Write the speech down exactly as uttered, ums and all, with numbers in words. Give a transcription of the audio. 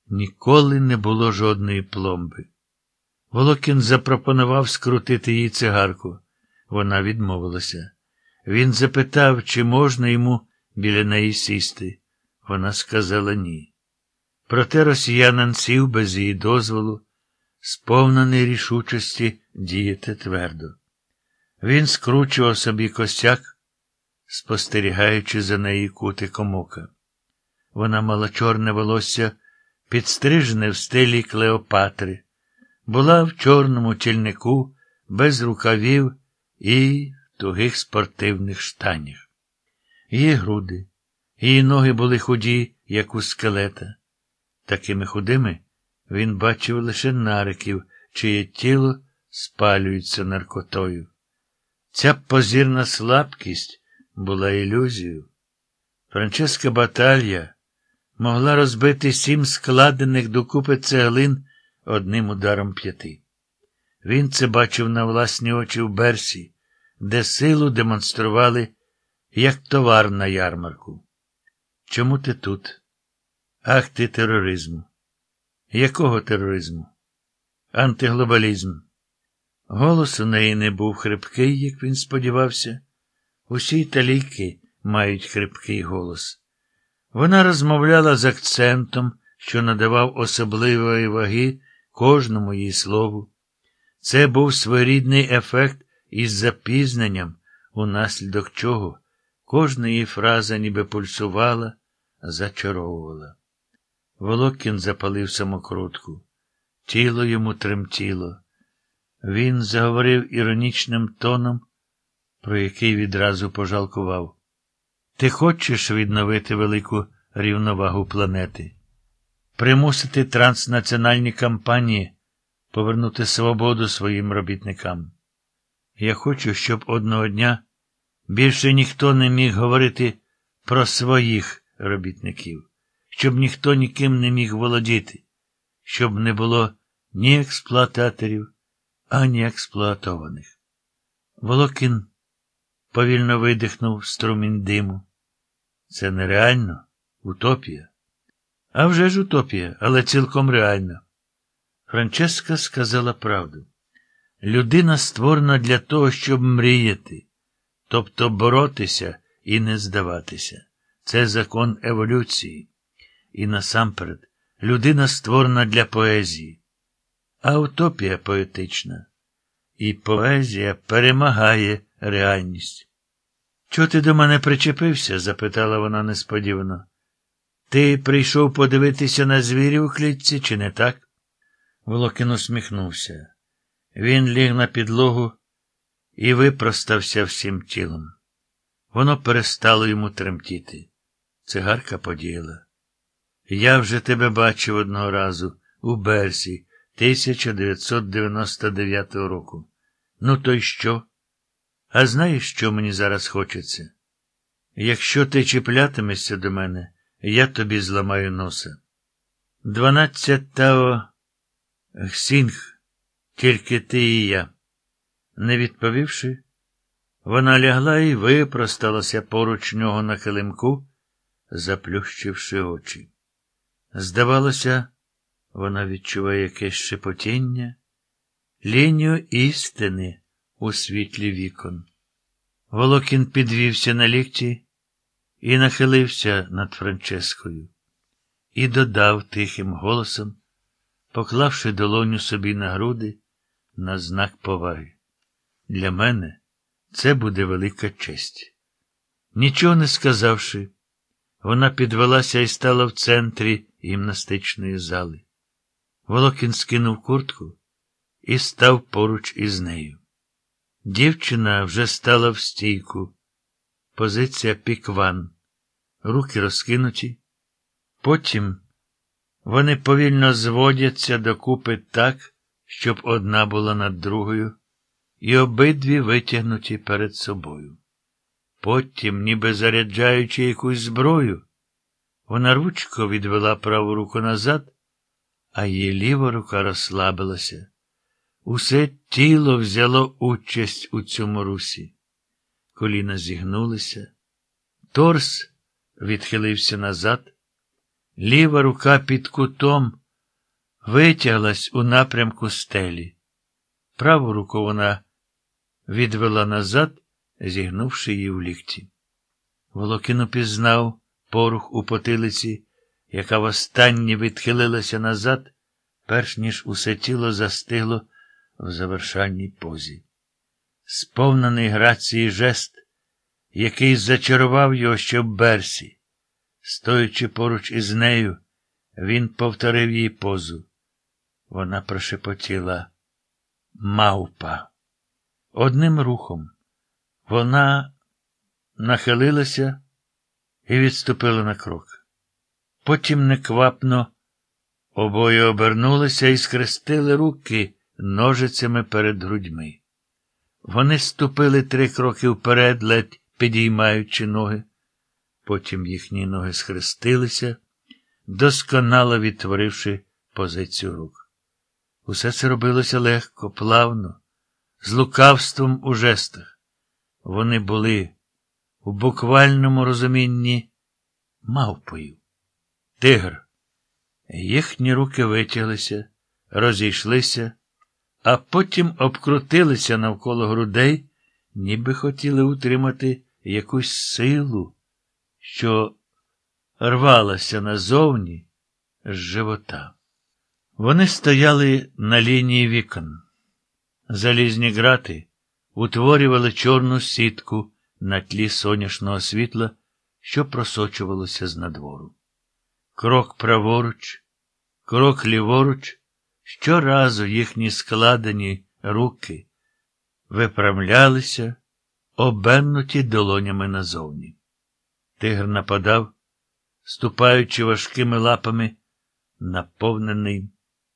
Ніколи не було жодної пломби. Волокін запропонував скрутити їй цигарку. Вона відмовилася. Він запитав, чи можна йому біля неї сісти. Вона сказала ні. Проте росіянин сів без її дозволу, сповнений рішучості діяти твердо. Він скручував собі костяк, спостерігаючи за неї кутиком ока. Вона мала чорне волосся, підстрижене в стилі Клеопатри, була в чорному тільнику, без рукавів і в тугих спортивних штанях. Її груди, її ноги були худі, як у скелета. Такими худими він бачив лише нариків, чиє тіло спалюється наркотою. Ця позірна слабкість була ілюзією. Франческа Баталья могла розбити сім складених докупи цеглин одним ударом п'яти. Він це бачив на власні очі в Берсі, де силу демонстрували як товар на ярмарку. Чому ти тут? Акти тероризму. Якого тероризму? Антиглобалізм. Голос у неї не був хрипкий, як він сподівався. Усі італійки мають хрипкий голос. Вона розмовляла з акцентом, що надавав особливої ваги кожному її слову. Це був своєрідний ефект із запізненням, унаслідок чого кожна її фраза ніби пульсувала, зачаровувала. Волокін запалив самокрутку. Тіло йому тремтіло. Він заговорив іронічним тоном, про який відразу пожалкував. Ти хочеш відновити велику рівновагу планети? Примусити транснаціональні кампанії повернути свободу своїм робітникам? Я хочу, щоб одного дня більше ніхто не міг говорити про своїх робітників, щоб ніхто ніким не міг володіти, щоб не було ні експлуататорів, ані експлуатованих. Волокін повільно видихнув струмінь диму. Це нереально, утопія. А вже ж утопія, але цілком реально. Франческа сказала правду. Людина створена для того, щоб мріяти, тобто боротися і не здаватися. Це закон еволюції. І насамперед, людина створена для поезії. А утопія поетична. І поезія перемагає реальність. «Чого ти до мене причепився?» – запитала вона несподівано. «Ти прийшов подивитися на звірів у клітці, чи не так?» Волокін усміхнувся. Він ліг на підлогу і випростався всім тілом. Воно перестало йому тремтіти. Цигарка подіяла. «Я вже тебе бачив одного разу, у Берсі, тисяча дев'ятсот дев'яносто дев'ятого року. Ну то й що? А знаєш, що мені зараз хочеться? Якщо ти чіплятимешся до мене, я тобі зламаю носа. Дванадцять тао Гсінг, тільки ти і я». Не відповівши, вона лягла і випросталася поруч нього на килимку, заплющивши очі. Здавалося, вона відчуває якесь шепотіння, лінію істини у світлі вікон. Волокін підвівся на лікті і нахилився над Франческою. І додав тихим голосом, поклавши долоню собі на груди, на знак поваги. Для мене це буде велика честь. Нічого не сказавши, вона підвелася і стала в центрі гімнастичної зали. Волокін скинув куртку і став поруч із нею. Дівчина вже стала в стійку. Позиція пікван. Руки розкинуті. Потім вони повільно зводяться докупи так, щоб одна була над другою, і обидві витягнуті перед собою. Потім, ніби заряджаючи якусь зброю, вона ручко відвела праву руку назад, а її ліва рука розслабилася. Усе тіло взяло участь у цьому русі. Коліна зігнулися, торс відхилився назад, Ліва рука під кутом витяглась у напрямку стелі. Праву руку вона відвела назад, зігнувши її в лікті. Волокін упізнав порух у потилиці, яка востаннє відхилилася назад, перш ніж усе тіло застигло в завершальній позі. Сповнений грації жест, який зачарував його ще в берсі. Стоячи поруч із нею, він повторив її позу. Вона прошепотіла «Мавпа». Одним рухом вона нахилилася і відступила на крок. Потім неквапно обоє обернулися і схрестили руки ножицями перед грудьми. Вони ступили три кроки вперед, ледь підіймаючи ноги. Потім їхні ноги схрестилися, досконало відтворивши позицію рук. Усе це робилося легко, плавно, з лукавством у жестах. Вони були у буквальному розумінні мавпою. Тигр. Їхні руки витяглися, розійшлися, а потім обкрутилися навколо грудей, ніби хотіли утримати якусь силу, що рвалася назовні з живота. Вони стояли на лінії вікон. Залізні грати утворювали чорну сітку на тлі сонячного світла, що просочувалося з надвору. Крок праворуч, крок ліворуч, щоразу їхні складені руки виправлялися, обернуті долонями назовні. Тигр нападав, ступаючи важкими лапами, наповнений